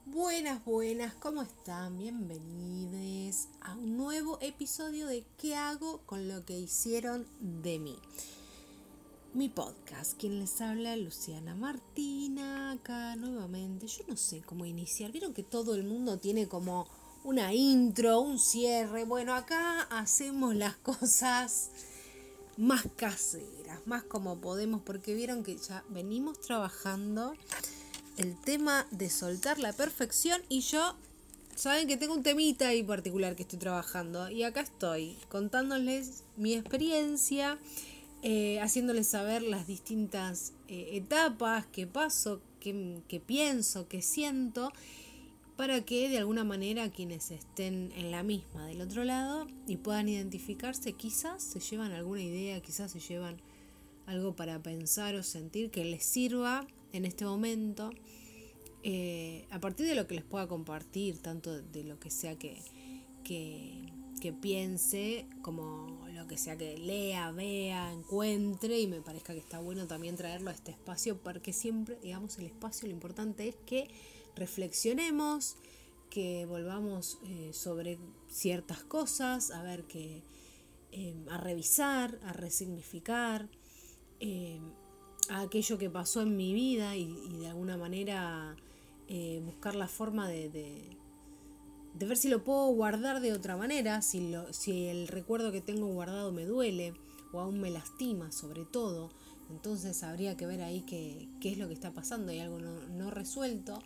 Buenas, buenas, ¿cómo están? Bienvenidos a un nuevo episodio de ¿Qué hago con lo que hicieron de mí? Mi podcast, quien les habla, Luciana Martina, acá nuevamente. Yo no sé cómo iniciar. Vieron que todo el mundo tiene como una intro, un cierre. Bueno, acá hacemos las cosas más caseras, más como podemos, porque vieron que ya venimos trabajando el tema de soltar la perfección y yo, saben que tengo un temita ahí particular que estoy trabajando y acá estoy contándoles mi experiencia, haciéndoles saber las distintas etapas que paso, que pienso, que siento, para que de alguna manera quienes estén en la misma del otro lado y puedan identificarse, quizás se llevan alguna idea, quizás se llevan algo para pensar o sentir que les sirva en este momento, a partir de lo que les pueda compartir, tanto de lo que sea que piense, como lo que sea que lea, vea, encuentre, y me parezca que está bueno también traerlo a este espacio, porque siempre, digamos, el espacio, lo importante es que reflexionemos, que volvamos sobre ciertas cosas, a ver que a revisar, a resignificar eh, a aquello que pasó en mi vida y de alguna manera buscar la forma de ver si lo puedo guardar de otra manera, si el recuerdo que tengo guardado me duele o aún me lastima sobre todo. Entonces habría que ver ahí qué es lo que está pasando, hay algo no resuelto.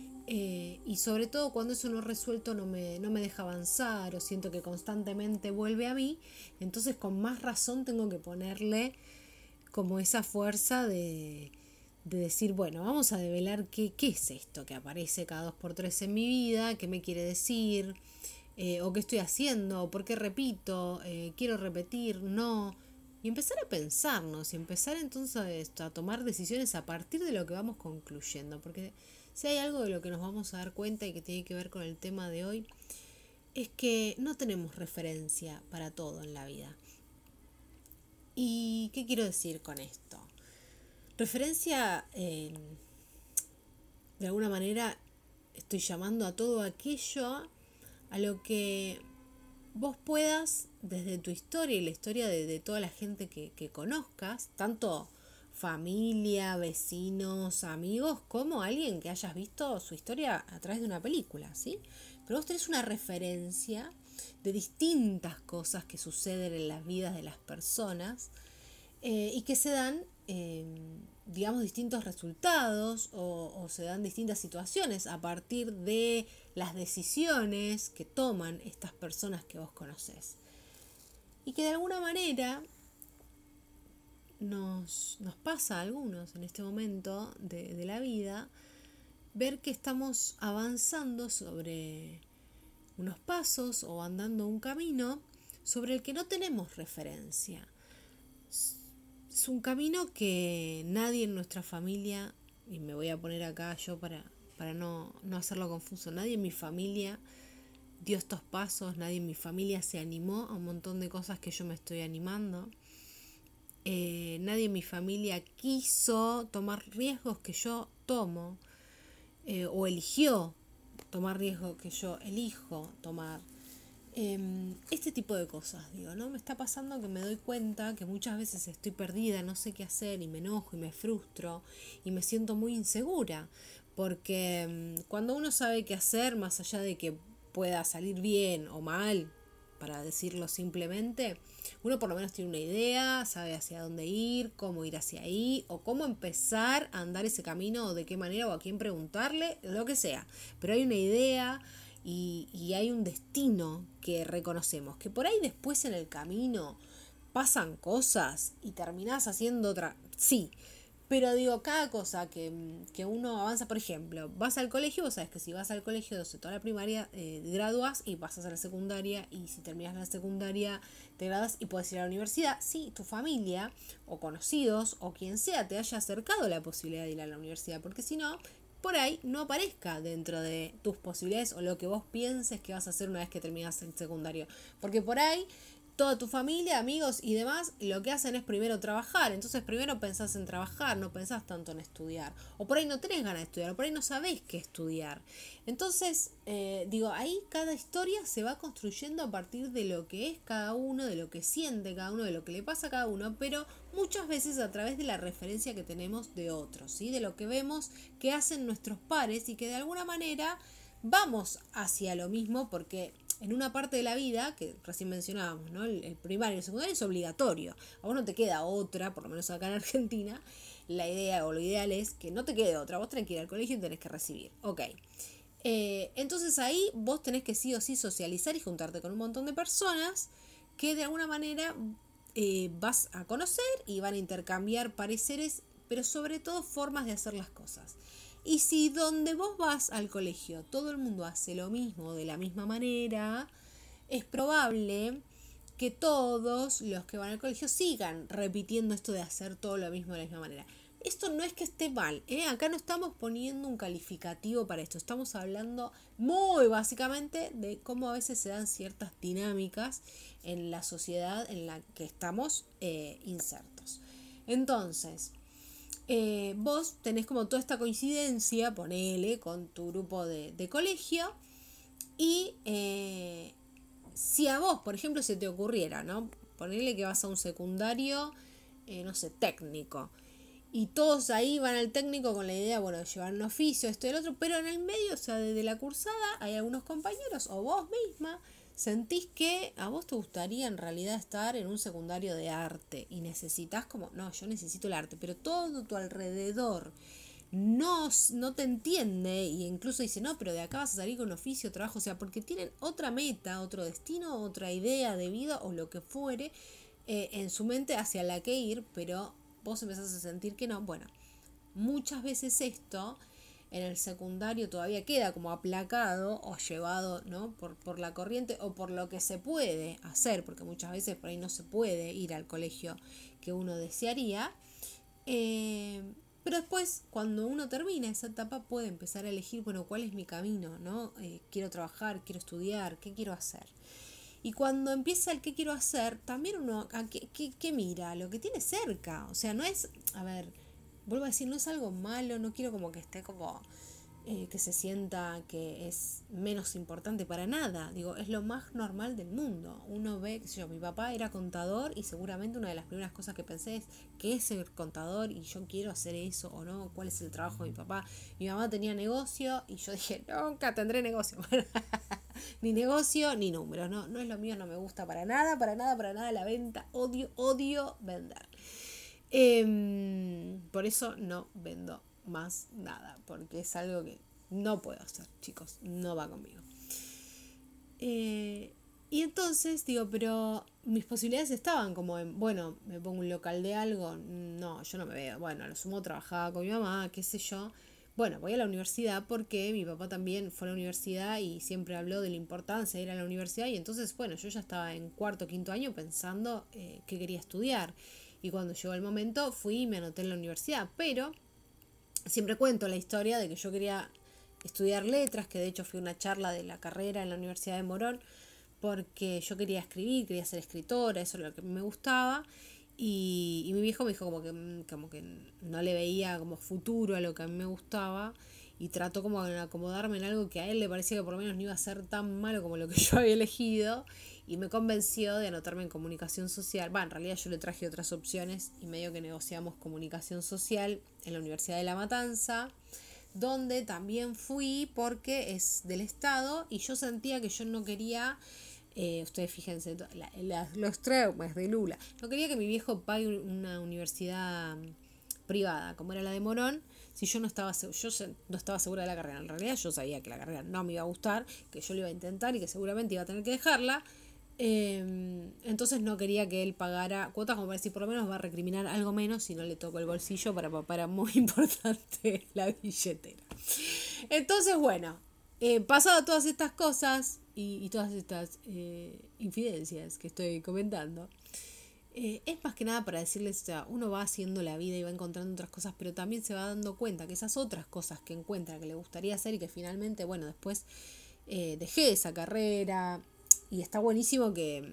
Y sobre todo cuando eso no resuelto no me deja avanzar o siento que constantemente vuelve a mí, entonces con más razón tengo que ponerle como esa fuerza de decir, bueno, vamos a develar qué es esto que aparece cada 2 por 3 en mi vida, qué me quiere decir, o qué estoy haciendo, o por qué repito, quiero repetir, no. Y empezar a pensarnos y empezar entonces a tomar decisiones a partir de lo que vamos concluyendo. Porque si hay algo de lo que nos vamos a dar cuenta y que tiene que ver con el tema de hoy, es que no tenemos referencia para todo en la vida. ¿Y qué quiero decir con esto? Referencia, de alguna manera, estoy llamando a todo aquello a lo que vos puedas, desde tu historia y la historia de toda la gente que conozcas, tanto familia, vecinos, amigos, como alguien que hayas visto su historia a través de una película, ¿sí? Pero vos tenés una referencia de distintas cosas que suceden en las vidas de las personas y que se dan, digamos, distintos resultados o se dan distintas situaciones a partir de las decisiones que toman estas personas que vos conocés. Y que de alguna manera nos pasa a algunos en este momento de la vida ver que estamos avanzando sobre unos pasos o andando un camino sobre el que no tenemos referencia. Es un camino que nadie en nuestra familia, y me voy a poner acá yo para no hacerlo confuso, nadie en mi familia dio estos pasos, nadie en mi familia se animó a un montón de cosas que yo me estoy animando. Nadie en mi familia quiso tomar riesgos que yo tomo o eligió tomar riesgos que yo elijo tomar. Este tipo de cosas, digo, ¿no? Me está pasando que me doy cuenta que muchas veces estoy perdida, no sé qué hacer y me enojo y me frustro y me siento muy insegura. Porque cuando uno sabe qué hacer, más allá de que pueda salir bien o mal, para decirlo simplemente, uno por lo menos tiene una idea, sabe hacia dónde ir, cómo ir hacia ahí, o cómo empezar a andar ese camino, o de qué manera, o a quién preguntarle, lo que sea. Pero hay una idea y hay un destino que reconocemos, que por ahí después en el camino pasan cosas y terminás haciendo otra, sí, pero digo, cada cosa que uno avanza, por ejemplo, vas al colegio, vos sabes que si vas al colegio, de toda la primaria, gradúas y pasas a la secundaria, y si terminas la secundaria, te graduas y puedes ir a la universidad. Sí, tu familia, o conocidos, o quien sea, te haya acercado la posibilidad de ir a la universidad, porque si no, por ahí no aparezca dentro de tus posibilidades o lo que vos pienses que vas a hacer una vez que terminas el secundario. Porque por ahí toda tu familia, amigos y demás, lo que hacen es primero trabajar. Entonces primero pensás en trabajar, no pensás tanto en estudiar. O por ahí no tenés ganas de estudiar, o por ahí no sabés qué estudiar. Entonces, ahí cada historia se va construyendo a partir de lo que es cada uno, de lo que siente cada uno, de lo que le pasa a cada uno, pero muchas veces a través de la referencia que tenemos de otros, ¿sí? De lo que vemos que hacen nuestros pares y que de alguna manera vamos hacia lo mismo porque en una parte de la vida, que recién mencionábamos, ¿no? El primario y el secundario es obligatorio. A vos no te queda otra, por lo menos acá en Argentina, la idea o lo ideal es que no te quede otra. Vos tenés que ir al colegio y tenés que recibir. Ok. Entonces ahí vos tenés que sí o sí socializar y juntarte con un montón de personas que de alguna manera vas a conocer y van a intercambiar pareceres, pero sobre todo formas de hacer las cosas. Y si donde vos vas al colegio todo el mundo hace lo mismo de la misma manera, es probable que todos los que van al colegio sigan repitiendo esto de hacer todo lo mismo de la misma manera. Esto no es que esté mal, ¿eh? Acá no estamos poniendo un calificativo para esto, estamos hablando muy básicamente de cómo a veces se dan ciertas dinámicas en la sociedad en la que estamos insertos. Entonces, vos tenés como toda esta coincidencia, ponele, con tu grupo de colegio y si a vos, por ejemplo, se te ocurriera, ¿no? Ponele que vas a un secundario, no sé, técnico. Y todos ahí van al técnico con la idea, bueno, de llevar un oficio, esto y el otro, pero en el medio, o sea, desde la cursada, hay algunos compañeros, o vos misma, sentís que a vos te gustaría en realidad estar en un secundario de arte y necesitas como, no, yo necesito el arte, pero todo tu alrededor no te entiende e incluso dice, no, pero de acá vas a salir con oficio, trabajo, o sea, porque tienen otra meta, otro destino, otra idea de vida o lo que fuere en su mente hacia la que ir, pero vos empezás a sentir que no. Bueno, muchas veces esto en el secundario todavía queda como aplacado o llevado, ¿no? por la corriente o por lo que se puede hacer, porque muchas veces por ahí no se puede ir al colegio que uno desearía. Pero después, cuando uno termina esa etapa, puede empezar a elegir, bueno, cuál es mi camino, ¿no? Quiero trabajar, quiero estudiar, ¿qué quiero hacer? Y cuando empieza el qué quiero hacer, también uno, ¿qué mira? Lo que tiene cerca. O sea, no es, a ver, vuelvo a decir, no es algo malo, no quiero como que esté como que se sienta que es menos importante para nada. Digo, es lo más normal del mundo. Uno ve, qué sé yo, mi papá era contador y seguramente una de las primeras cosas que pensé es qué es ser contador y yo quiero hacer eso o no, cuál es el trabajo de mi papá. Mi mamá tenía negocio y yo dije, nunca tendré negocio. Ni negocio ni números, no, no es lo mío, no me gusta para nada, para nada, para nada la venta, odio vender. Por eso no vendo más nada, porque es algo que no puedo hacer, chicos, no va conmigo. Y entonces digo, pero mis posibilidades estaban como en, bueno, me pongo un local de algo, no, yo no me veo, bueno, a lo sumo trabajaba con mi mamá, qué sé yo. Bueno, voy a la universidad porque mi papá también fue a la universidad y siempre habló de la importancia de ir a la universidad y entonces, bueno, yo ya estaba en cuarto, quinto año pensando qué quería estudiar. Y cuando llegó el momento fui y me anoté en la universidad, pero siempre cuento la historia de que yo quería estudiar letras, que de hecho fui a una charla de la carrera en la Universidad de Morón, porque yo quería escribir, quería ser escritora, eso es lo que me gustaba. Y mi viejo me dijo como que no le veía como futuro a lo que a mí me gustaba y trató como de acomodarme en algo que a él le parecía que por lo menos no iba a ser tan malo como lo que yo había elegido y me convenció de anotarme en comunicación social. En realidad yo le traje otras opciones y medio que negociamos comunicación social en la Universidad de La Matanza, donde también fui porque es del Estado y yo sentía que yo no quería, ustedes fíjense, los traumas de Lula, no quería que mi viejo pague una universidad privada como era la de Morón si yo no estaba segura de la carrera. En realidad yo sabía que la carrera no me iba a gustar, que yo lo iba a intentar y que seguramente iba a tener que dejarla. Entonces no quería que él pagara cuotas como para decir por lo menos va a recriminar algo menos si no le toco el bolsillo. Para papá era muy importante la billetera. Entonces bueno, pasado todas estas cosas y todas estas infidencias que estoy comentando, es más que nada para decirles, o sea, uno va haciendo la vida y va encontrando otras cosas, pero también se va dando cuenta que esas otras cosas que encuentra, que le gustaría hacer y que finalmente, bueno, después dejé esa carrera y está buenísimo que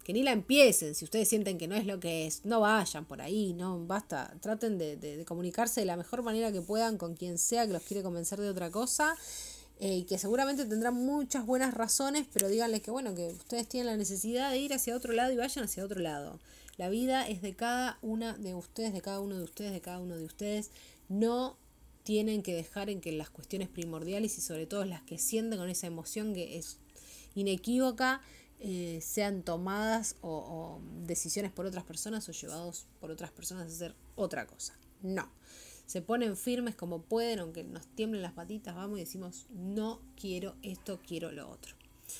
que ni la empiecen. Si ustedes sienten que no es lo que es, no vayan por ahí, no, basta. Traten de comunicarse de la mejor manera que puedan con quien sea que los quiere convencer de otra cosa. Y que seguramente tendrán muchas buenas razones, pero díganles que bueno, que ustedes tienen la necesidad de ir hacia otro lado y vayan hacia otro lado. La vida es de cada una de ustedes, de cada uno de ustedes, de cada uno de ustedes. No tienen que dejar en que las cuestiones primordiales y sobre todo las que sienten con esa emoción que es inequívoca, sean tomadas o decisiones por otras personas o llevados por otras personas a hacer otra cosa. No. Se ponen firmes como pueden, aunque nos tiemblen las patitas, vamos y decimos, no quiero esto, quiero lo otro.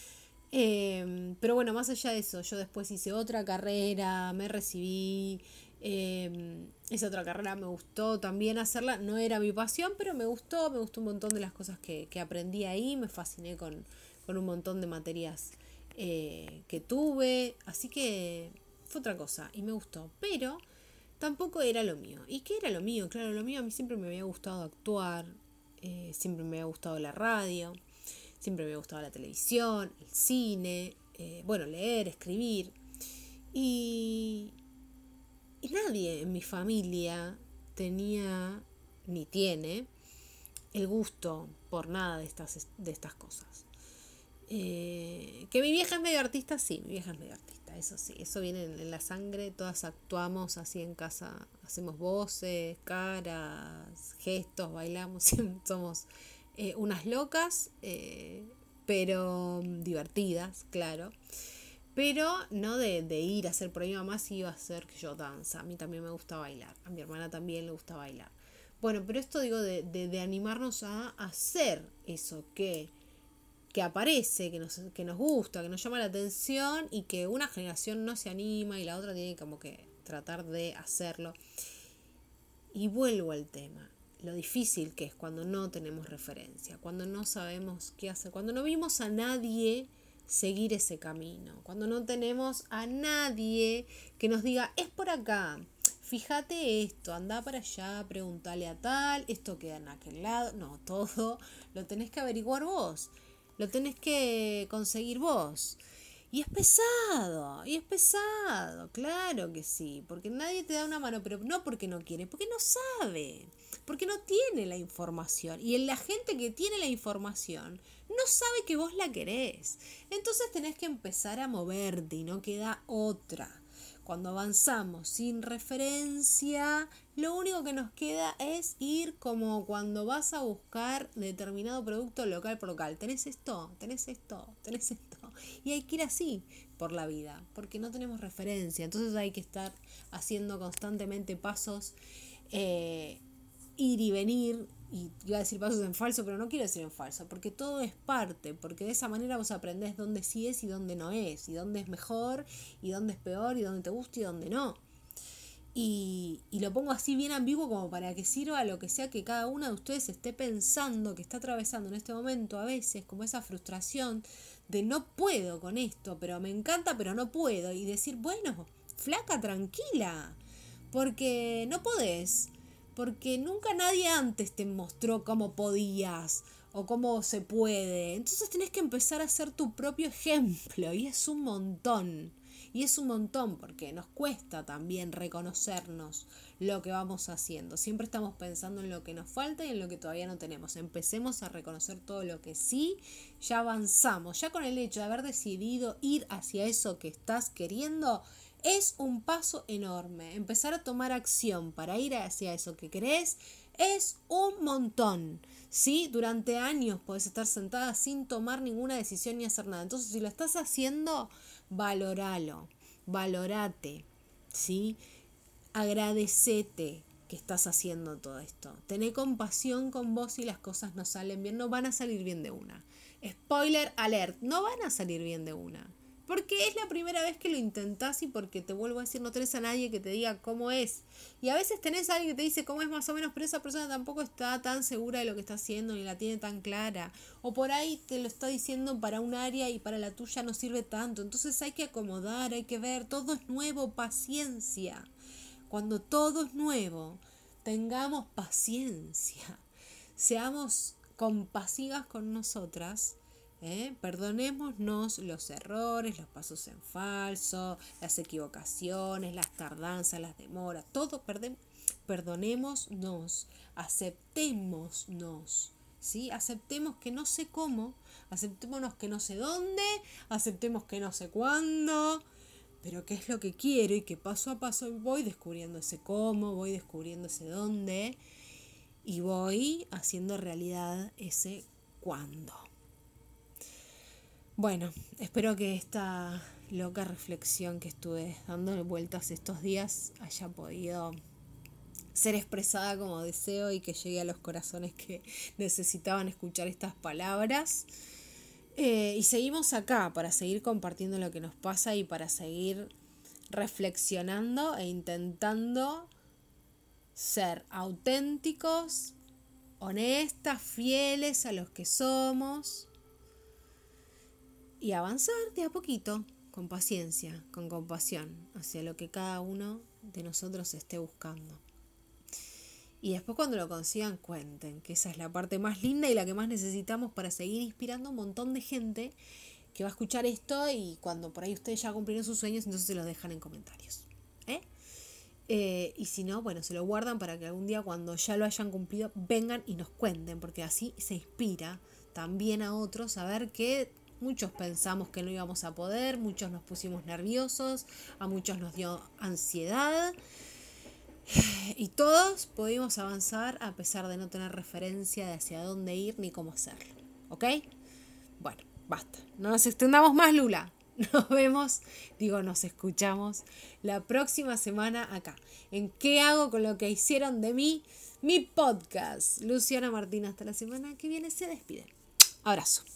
Pero bueno, más allá de eso, yo después hice otra carrera, me recibí, esa otra carrera me gustó también hacerla, no era mi pasión, pero me gustó un montón de las cosas que aprendí ahí, me fasciné con un montón de materias que tuve, así que fue otra cosa y me gustó, pero tampoco era lo mío. ¿Y qué era lo mío? Claro, lo mío a mí siempre me había gustado actuar, siempre me había gustado la radio, siempre me había gustado la televisión, el cine, bueno, leer, escribir. Y, y nadie en mi familia tenía, ni tiene, el gusto por nada de estas cosas. Que mi vieja es medio artista, sí, mi vieja es medio artista, eso sí, eso viene en la sangre, todas actuamos así en casa, hacemos voces, caras, gestos, bailamos, somos unas locas, pero divertidas, claro, pero no de ir a hacer, por ahí mi mamá sí iba a hacer que yo danza, a mí también me gusta bailar, a mi hermana también le gusta bailar. Bueno, pero esto digo de animarnos a hacer eso que aparece, que nos gusta, que nos llama la atención y que una generación no se anima y la otra tiene como que tratar de hacerlo. Y vuelvo al tema, lo difícil que es cuando no tenemos referencia, cuando no sabemos qué hacer, cuando no vimos a nadie seguir ese camino, cuando no tenemos a nadie que nos diga, es por acá, fíjate esto, anda para allá, pregúntale a tal, esto queda en aquel lado, no, todo lo tenés que averiguar vos. Lo tenés que conseguir vos. Y es pesado, claro que sí, porque nadie te da una mano, pero no porque no quiere, porque no sabe, porque no tiene la información. Y la gente que tiene la información no sabe que vos la querés. Entonces tenés que empezar a moverte y no queda otra. Cuando avanzamos sin referencia, lo único que nos queda es ir como cuando vas a buscar determinado producto local por local. Tenés esto, tenés esto, tenés esto. Y hay que ir así por la vida, porque no tenemos referencia. Entonces hay que estar haciendo constantemente pasos, ir y venir. Y iba a decir pasos en falso, pero no quiero decir en falso, porque todo es parte, porque de esa manera vos aprendés dónde sí es y dónde no es, y dónde es mejor, y dónde es peor, y dónde te gusta y dónde no. Y lo pongo así bien ambiguo como para que sirva lo que sea que cada una de ustedes esté pensando, que está atravesando en este momento a veces, como esa frustración de no puedo con esto, pero me encanta, pero no puedo. Y decir, bueno, flaca, tranquila, porque no podés, porque nunca nadie antes te mostró cómo podías o cómo se puede. Entonces tenés que empezar a ser tu propio ejemplo y es un montón. Y es un montón porque nos cuesta también reconocernos lo que vamos haciendo. Siempre estamos pensando en lo que nos falta y en lo que todavía no tenemos. Empecemos a reconocer todo lo que sí, ya avanzamos. Ya con el hecho de haber decidido ir hacia eso que estás queriendo, es un paso enorme. Empezar a tomar acción para ir hacia eso que querés es un montón. ¿Sí? Durante años podés estar sentada sin tomar ninguna decisión ni hacer nada. Entonces, si lo estás haciendo, valoralo, valorate, ¿sí? Agradecete que estás haciendo todo esto. Tené compasión con vos si las cosas no salen bien, no van a salir bien de una. Spoiler alert, no van a salir bien de una. Porque es la primera vez que lo intentás y porque te vuelvo a decir, no tenés a nadie que te diga cómo es. Y a veces tenés a alguien que te dice cómo es más o menos, pero esa persona tampoco está tan segura de lo que está haciendo ni la tiene tan clara. O por ahí te lo está diciendo para un área y para la tuya no sirve tanto. Entonces hay que acomodar, hay que ver, todo es nuevo, paciencia. Cuando todo es nuevo, tengamos paciencia. Seamos compasivas con nosotras, Perdonémonos los errores, los pasos en falso, las equivocaciones, las tardanzas, las demoras, todo perdonémonos, aceptémonos, ¿sí? Aceptemos que no sé cómo, aceptémonos que no sé dónde, aceptemos que no sé cuándo, pero qué es lo que quiero y que paso a paso voy descubriendo ese cómo, voy descubriendo ese dónde y voy haciendo realidad ese cuándo. Bueno, espero que esta loca reflexión que estuve dando vueltas estos días haya podido ser expresada como deseo y que llegue a los corazones que necesitaban escuchar estas palabras. Y seguimos acá para seguir compartiendo lo que nos pasa y para seguir reflexionando e intentando ser auténticos, honestas, fieles a los que somos y avanzar de a poquito, con paciencia, con compasión, hacia lo que cada uno de nosotros esté buscando. Y después cuando lo consigan, cuenten, que esa es la parte más linda y la que más necesitamos para seguir inspirando a un montón de gente que va a escuchar esto y cuando por ahí ustedes ya cumplieron sus sueños, entonces se los dejan en comentarios. Y si no, bueno, se lo guardan para que algún día cuando ya lo hayan cumplido vengan y nos cuenten, porque así se inspira también a otros a ver que muchos pensamos que no íbamos a poder, muchos nos pusimos nerviosos, a muchos nos dio ansiedad y todos pudimos avanzar a pesar de no tener referencia de hacia dónde ir ni cómo hacerlo. ¿Ok? Bueno, basta. No nos extendamos más, Lula. Nos escuchamos la próxima semana acá. ¿En qué hago con lo que hicieron de mí? Mi podcast. Luciana Martín, hasta la semana que viene se despide. Abrazo.